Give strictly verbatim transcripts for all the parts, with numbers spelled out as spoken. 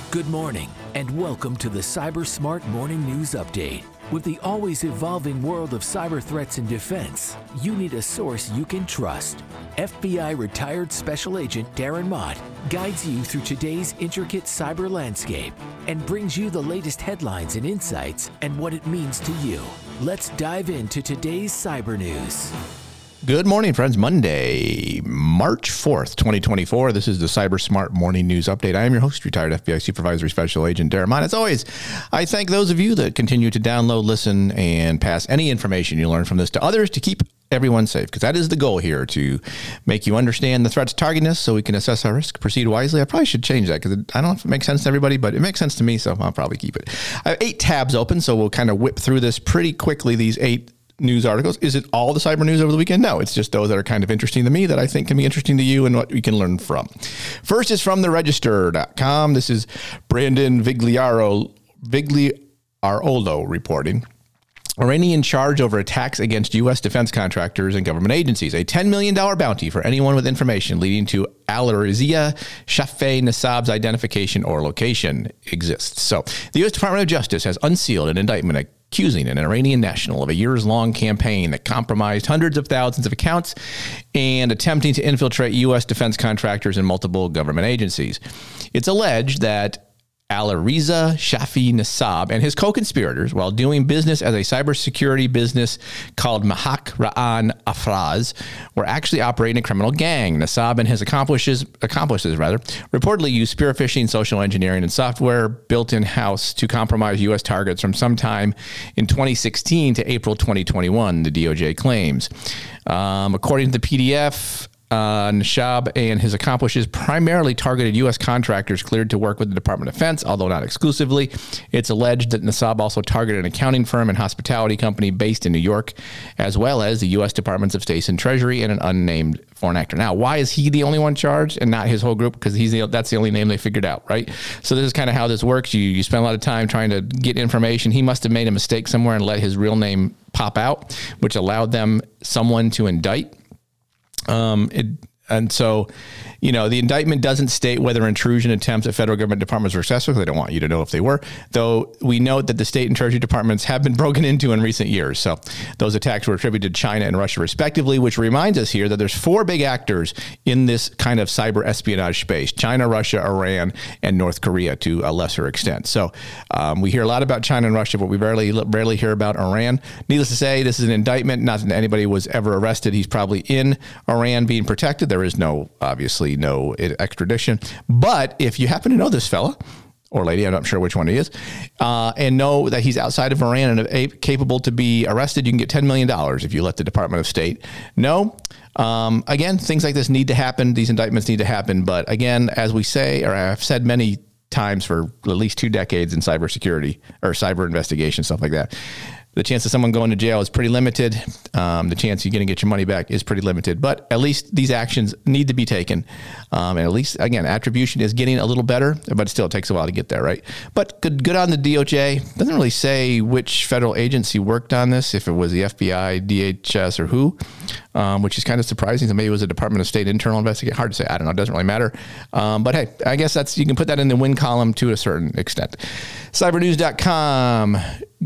Good morning, and welcome to the CyberSmart Morning News Update. With the always evolving world of cyber threats and defense, you need a source you can trust. F B I retired Special Agent Darren Mott guides you through today's intricate cyber landscape and brings you the latest headlines and insights and what it means to you. Let's dive into today's cyber news. Good morning, friends. Monday, March fourth, twenty twenty-four. This is the CyberSmart Morning News Update. I am your host, retired F B I Supervisory Special Agent Darren Mott. As always, I thank those of you that continue to download, listen, and pass any information you learn from this to others to keep everyone safe, because that is the goal here, to make you understand the threats targeting us so we can assess our risk, proceed wisely. I probably should change that, because I don't know if it makes sense to everybody, but it makes sense to me, so I'll probably keep it. I have eight tabs open, so we'll kind of whip through this pretty quickly, these eight news articles. Is it all the cyber news over the weekend? No, it's just those that are kind of interesting to me that I think can be interesting to you and what we can learn from. First is from the register dot com. This is Brandon Vigliaro, Vigliarolo reporting. Iranian charge over attacks against U S defense contractors and government agencies. A ten million dollars bounty for anyone with information leading to Al-Rizia Shafei Nassab's identification or location exists. So the U S Department of Justice has unsealed an indictment accusing an Iranian national of a years-long campaign that compromised hundreds of thousands of accounts and attempting to infiltrate U S defense contractors and multiple government agencies. It's alleged that Al-Rizia Shafei Nassab and his co-conspirators, while doing business as a cybersecurity business called Mahak Ra'an Afraz, were actually operating a criminal gang. Nassab and his accomplices, accomplices rather, reportedly used spear phishing, social engineering, and software built in-house to compromise U S targets from sometime in twenty sixteen to April twenty twenty-one, the D O J claims. Um, according to the P D F, Uh, Nassab and his accomplices primarily targeted U S contractors cleared to work with the Department of Defense, although not exclusively. It's alleged that Nassab also targeted an accounting firm and hospitality company based in New York, as well as the U S Departments of State and Treasury and an unnamed foreign actor. Now, why is he the only one charged and not his whole group? Because he's the, that's the only name they figured out, right? So this is kind of how this works. You, you spend a lot of time trying to get information. He must have made a mistake somewhere and let his real name pop out, which allowed them someone to indict. Um, it, and so, you know, the indictment doesn't state whether intrusion attempts at federal government departments were successful. They don't want you to know if they were, though we note that the state and treasury departments have been broken into in recent years. So those attacks were attributed to China and Russia respectively, which reminds us here that there's four big actors in this kind of cyber espionage space: China, Russia, Iran, and North Korea to a lesser extent. So um, we hear a lot about China and Russia, but we rarely, rarely hear about Iran. Needless to say, this is an indictment. Not that anybody was ever arrested. He's probably in Iran being protected. There is no, obviously, no extradition. But if you happen to know this fella or lady, I'm not sure which one he is, uh, and know that he's outside of Iran and a- capable to be arrested, you can get ten million dollars if you let the Department of State know. Um, again, things like this need to happen. These indictments need to happen. But again, as we say, or I've said many times for at least two decades in cybersecurity or cyber investigation, stuff like that, the chance of someone going to jail is pretty limited. Um, the chance you're going to get your money back is pretty limited. But at least these actions need to be taken. Um, and at least, again, attribution is getting a little better, but it still takes a while to get there, right? But good good on the D O J. Doesn't really say which federal agency worked on this, if it was the F B I, D H S, or who, um, which is kind of surprising. So maybe it was a Department of State internal investigation. Hard to say. I don't know. It doesn't really matter. Um, but hey, I guess that's, you can put that in the win column to a certain extent. cyber news dot com.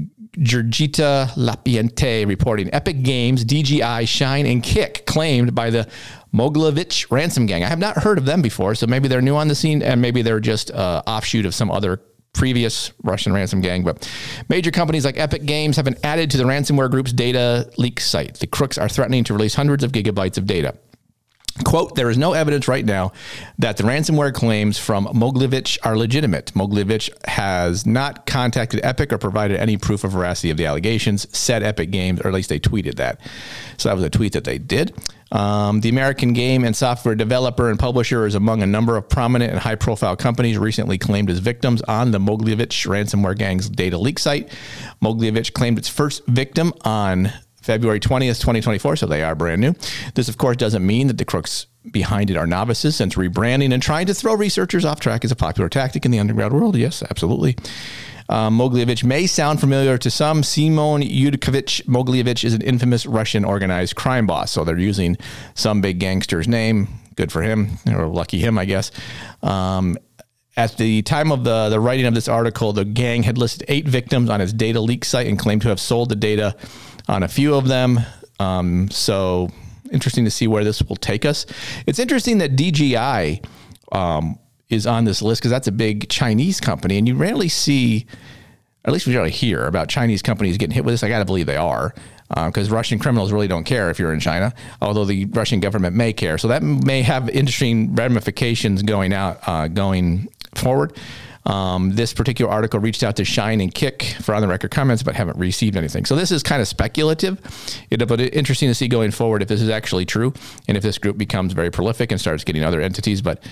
Georgita Lapiente reporting Epic Games, D G I, Shine, and Kick claimed by the Mogilevich ransom gang. I have not heard of them before, so maybe they're new on the scene, and maybe they're just an offshoot of some other previous Russian ransom gang. But major companies like Epic Games have been added to the ransomware group's data leak site. The crooks are threatening to release hundreds of gigabytes of data. Quote, there is no evidence right now that the ransomware claims from Mogilevich are legitimate. Mogilevich has not contacted Epic or provided any proof of veracity of the allegations, said Epic Games, or at least they tweeted that. So that was a tweet that they did. Um, the American game and software developer and publisher is among a number of prominent and high-profile companies recently claimed as victims on the Mogilevich ransomware gang's data leak site. Mogilevich claimed its first victim on February twentieth, twenty twenty-four, so they are brand new. This, of course, doesn't mean that the crooks behind it are novices, since rebranding and trying to throw researchers off track is a popular tactic in the underground world. Yes, absolutely. Um, Mogilevich may sound familiar to some. Simon Yudkovich Mogilevich is an infamous Russian organized crime boss, so they're using some big gangster's name. Good for him, or lucky him, I guess. Um, At the time of the, the writing of this article, the gang had listed eight victims on its data leak site and claimed to have sold the data on a few of them. Um, so interesting to see where this will take us. It's interesting that D J I um, is on this list because that's a big Chinese company, and you rarely see, or at least we rarely hear about Chinese companies getting hit with this. I got to believe they are, because uh, Russian criminals really don't care if you're in China, although the Russian government may care. So that may have interesting ramifications going out, uh, going forward. Um, this particular article reached out to Shine and Kick for on the record comments, but haven't received anything. So this is kind of speculative, it, but it, interesting to see going forward if this is actually true and if this group becomes very prolific and starts getting other entities. But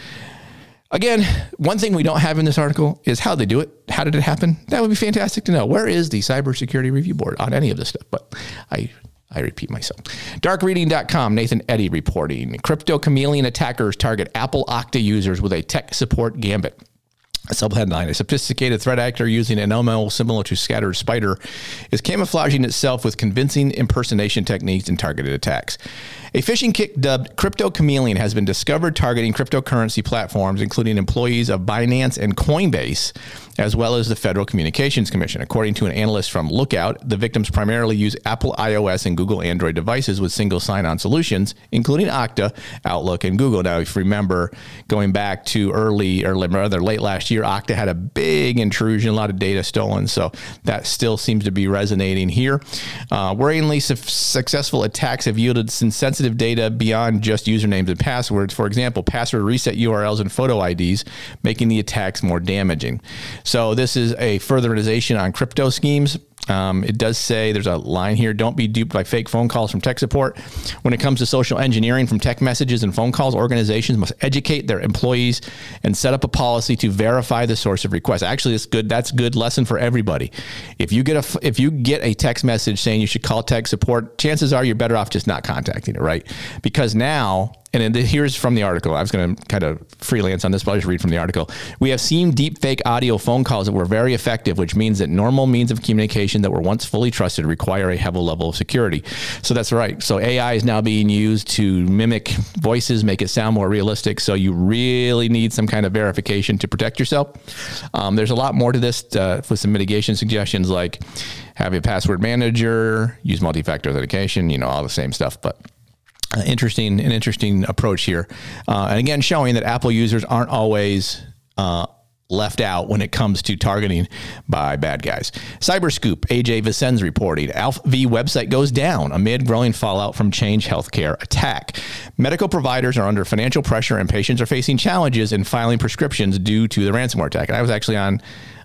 again, one thing we don't have in this article is how they do it. How did it happen? That would be fantastic to know. Where is the Cybersecurity Review Board on any of this stuff? But I I repeat myself. dark reading dot com, Nathan Eddy reporting. Crypto chameleon attackers target Apple Okta users with a tech support gambit. A subheadline, a sophisticated threat actor using an M L similar to Scattered Spider is camouflaging itself with convincing impersonation techniques and targeted attacks. A phishing kit dubbed Crypto Chameleon has been discovered targeting cryptocurrency platforms, including employees of Binance and Coinbase, as well as the Federal Communications Commission. According to an analyst from Lookout, the victims primarily use Apple iOS and Google Android devices with single sign-on solutions, including Okta, Outlook, and Google. Now, if you remember, going back to early or rather late last year, Okta had a big intrusion, a lot of data stolen, so that still seems to be resonating here. Uh, worryingly, su- successful attacks have yielded sensitive data beyond just usernames and passwords. For example, password reset U R Ls and photo I Ds, making the attacks more damaging. So this is a furtherization on crypto schemes. Um, it does say, there's a line here, don't be duped by fake phone calls from tech support. When it comes to social engineering from text messages and phone calls, organizations must educate their employees and set up a policy to verify the source of requests. Actually, it's good. That's a good lesson for everybody. If you get a, if you get a text message saying you should call tech support, chances are you're better off just not contacting it, right? Because now, and here's from the article. I was going to kind of freelance on this, but I'll just read from the article. We have seen deep fake audio phone calls that were very effective, which means that normal means of communication that were once fully trusted require a heavy level of security. So that's right. So A I is now being used to mimic voices, make it sound more realistic. So you really need some kind of verification to protect yourself. Um, there's a lot more to this uh, with some mitigation suggestions like have a password manager, use multi-factor authentication, you know, all the same stuff, but Uh, interesting, an interesting approach here. Uh, and again, showing that Apple users aren't always uh, left out when it comes to targeting by bad guys. Cyberscoop, A J Vicens reporting, Alpha V website goes down amid growing fallout from Change Healthcare attack. Medical providers are under financial pressure and patients are facing challenges in filing prescriptions due to the ransomware attack. And I was actually on,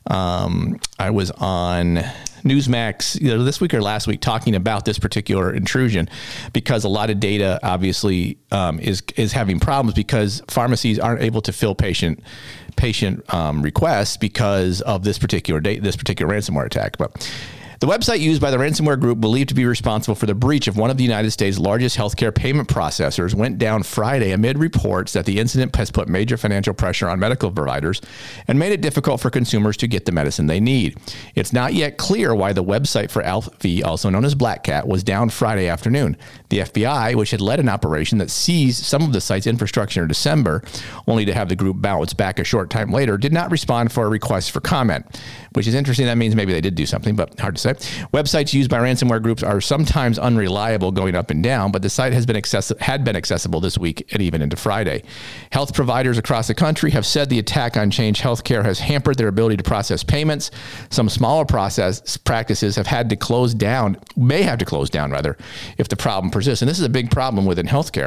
um, I was on Newsmax either this week or last week talking about this particular intrusion because a lot of data obviously um, is is having problems because pharmacies aren't able to fill patient patient um, requests because of this particular date, this particular ransomware attack. But the website used by the ransomware group believed to be responsible for the breach of one of the United States' largest healthcare payment processors went down Friday amid reports that the incident has put major financial pressure on medical providers and made it difficult for consumers to get the medicine they need. It's not yet clear why the website for Alpha V, also known as Black Cat, was down Friday afternoon. The F B I, which had led an operation that seized some of the site's infrastructure in December, only to have the group bounce back a short time later, did not respond for a request for comment, which is interesting. That means maybe they did do something, but hard to say. Websites used by ransomware groups are sometimes unreliable going up and down, but the site has been access- had been accessible this week and even into Friday. Health providers across the country have said the attack on Change Healthcare has hampered their ability to process payments. Some smaller process practices have had to close down, may have to close down rather, if the problem persists. And this is a big problem within healthcare,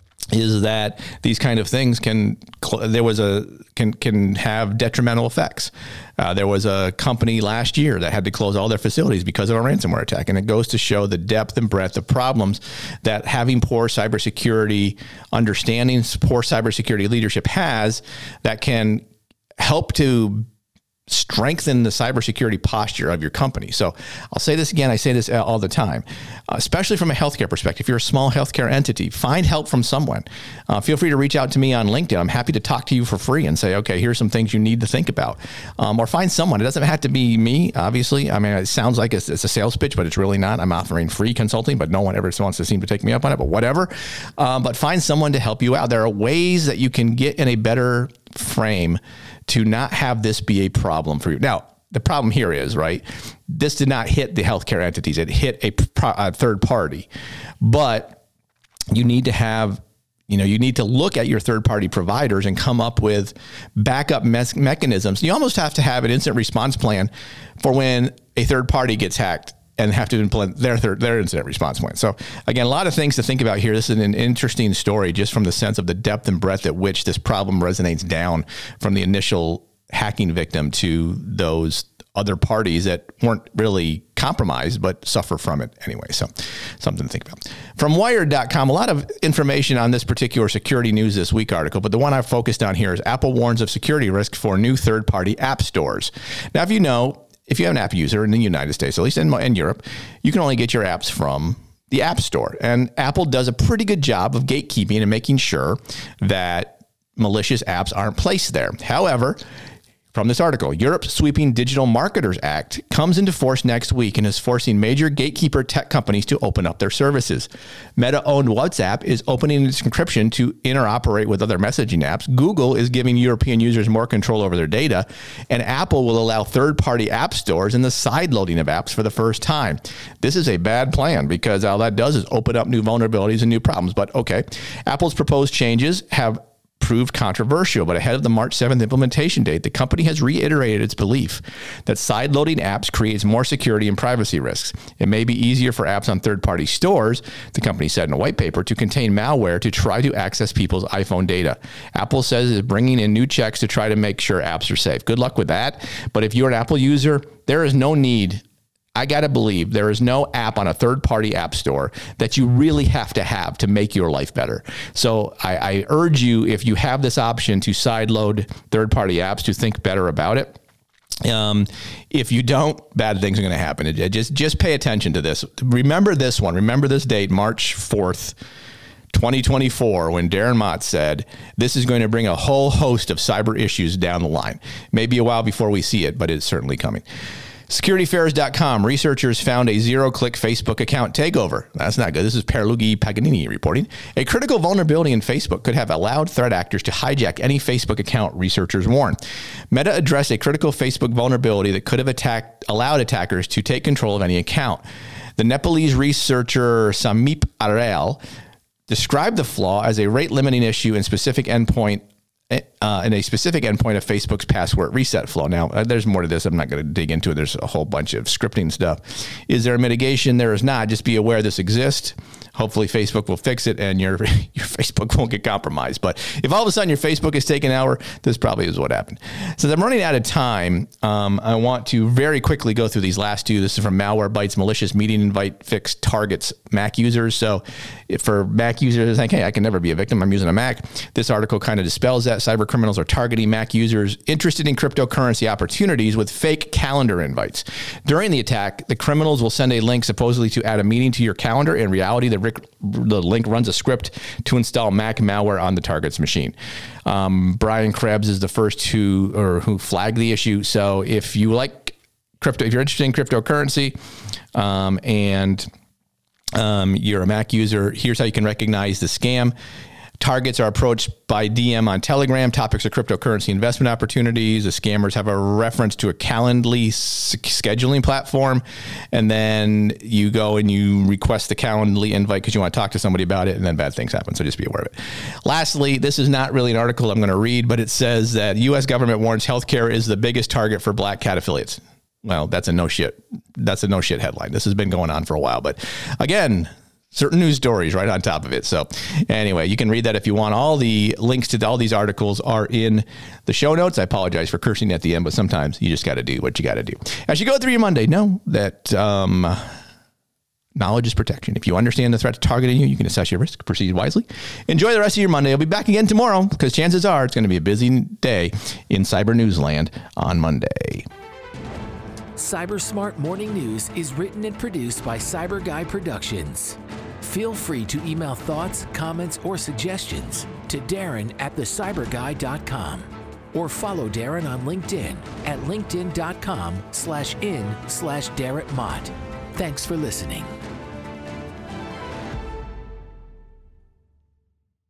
is that these kind of things can, there was a, can, can have detrimental effects. Uh, there was a company last year that had to close all their facilities because of a ransomware attack. And it goes to show the depth and breadth of problems that having poor cybersecurity understanding, poor cybersecurity leadership has that can help to strengthen the cybersecurity posture of your company. So I'll say this again, I say this all the time, uh, especially from a healthcare perspective. If you're a small healthcare entity, find help from someone. Uh, feel free to reach out to me on LinkedIn. I'm happy to talk to you for free and say, okay, here's some things you need to think about. Um, or find someone. It doesn't have to be me, obviously. I mean, it sounds like it's, it's a sales pitch, but it's really not. I'm offering free consulting, but no one ever wants to seem to take me up on it, but whatever. Um, but find someone to help you out. There are ways that you can get in a better frame to not have this be a problem for you. Now, the problem here is, right, this did not hit the healthcare entities. It hit a, a third party. But you need to have, you know, you need to look at your third party providers and come up with backup mes- mechanisms. You almost have to have an instant response plan for when a third party gets hacked and have to implement their third, their incident response plan. So again, a lot of things to think about here. This is an interesting story just from the sense of the depth and breadth at which this problem resonates down from the initial hacking victim to those other parties that weren't really compromised, but suffer from it anyway. So something to think about. From Wired dot com, a lot of information on this particular security news this week article, but the one I've focused on here is Apple warns of security risk for new third-party app stores. Now, if you know, if you have an app user in the United States, at least in, in Europe, you can only get your apps from the App Store. And Apple does a pretty good job of gatekeeping and making sure that malicious apps aren't placed there. However, from this article, Europe's sweeping Digital Marketers Act comes into force next week and is forcing major gatekeeper tech companies to open up their services. Meta-owned WhatsApp is opening its encryption to interoperate with other messaging apps. Google is giving European users more control over their data, and Apple will allow third-party app stores in the side-loading of apps for the first time. This is a bad plan because all that does is open up new vulnerabilities and new problems. But okay, Apple's proposed changes have proved controversial, but ahead of the March seventh implementation date, the company has reiterated its belief that side-loading apps creates more security and privacy risks. It may be easier for apps on third-party stores, the company said in a white paper, to contain malware to try to access people's iPhone data. Apple says it is bringing in new checks to try to make sure apps are safe. Good luck with that. But if you're an Apple user, there is no need I got to believe there is no app on a third-party app store that you really have to have to make your life better. So I, I urge you, if you have this option to sideload third-party apps, to think better about it. Um, if you don't, bad things are going to happen. It, it just, just pay attention to this. Remember this one. Remember this date, March fourth, twenty twenty-four, when Darren Mott said, this is going to bring a whole host of cyber issues down the line. Maybe a while before we see it, but it's certainly coming. Security Fairs dot com, researchers found a zero-click Facebook account takeover. That's not good. This is Pierluigi Paganini reporting. A critical vulnerability in Facebook could have allowed threat actors to hijack any Facebook account, researchers warn. Meta addressed a critical Facebook vulnerability that could have attacked, allowed attackers to take control of any account. The Nepalese researcher Sameep Arel described the flaw as a rate-limiting issue in specific endpoint Uh, in a specific endpoint of Facebook's password reset flow. Now, uh, there's more to this. I'm not going to dig into it. There's a whole bunch of scripting stuff. Is there a mitigation? There is not. Just be aware this exists. Hopefully, Facebook will fix it and your your Facebook won't get compromised. But if all of a sudden your Facebook is taken over, this probably is what happened. Since I'm running out of time, um, I want to very quickly go through these last two. This is from Malwarebytes, malicious meeting invite fix targets Mac users. So if for Mac users, like, hey, I can never be a victim. I'm using a Mac. This article kind of dispels that. Cyber criminals are targeting Mac users interested in cryptocurrency opportunities with fake calendar invites. During the attack, the criminals will send a link supposedly to add a meeting to your calendar. In reality, the, the link runs a script to install Mac malware on the target's machine. Um, Brian Krebs is the first who or who flagged the issue. So if you like crypto, if you're interested in cryptocurrency um, and um, you're a Mac user, here's how you can recognize the scam. Targets are approached by D M on Telegram. Topics are cryptocurrency investment opportunities. The scammers have a reference to a Calendly scheduling platform. And then you go and you request the Calendly invite because you want to talk to somebody about it, and then bad things happen. So just be aware of it. Lastly, this is not really an article I'm going to read, but it says that U S government warns healthcare is the biggest target for Black Cat affiliates. Well, that's a no shit. That's a no shit headline. This has been going on for a while. But again, certain news stories right on top of it. So anyway, you can read that if you want. All the links to all these articles are in the show notes. I apologize for cursing at the end, but sometimes you just got to do what you got to do. As you go through your Monday, know that um, knowledge is protection. If you understand the threat targeting you, you can assess your risk, proceed wisely. Enjoy the rest of your Monday. I'll be back again tomorrow because chances are it's going to be a busy day in Cyber Newsland on Monday. Cyber Smart Morning News is written and produced by Cyber Guy Productions. Feel free to email thoughts, comments, or suggestions to Darren at the cyber guy dot com or follow Darren on LinkedIn at linkedin dot com slash in slash Darren Mott. Thanks for listening.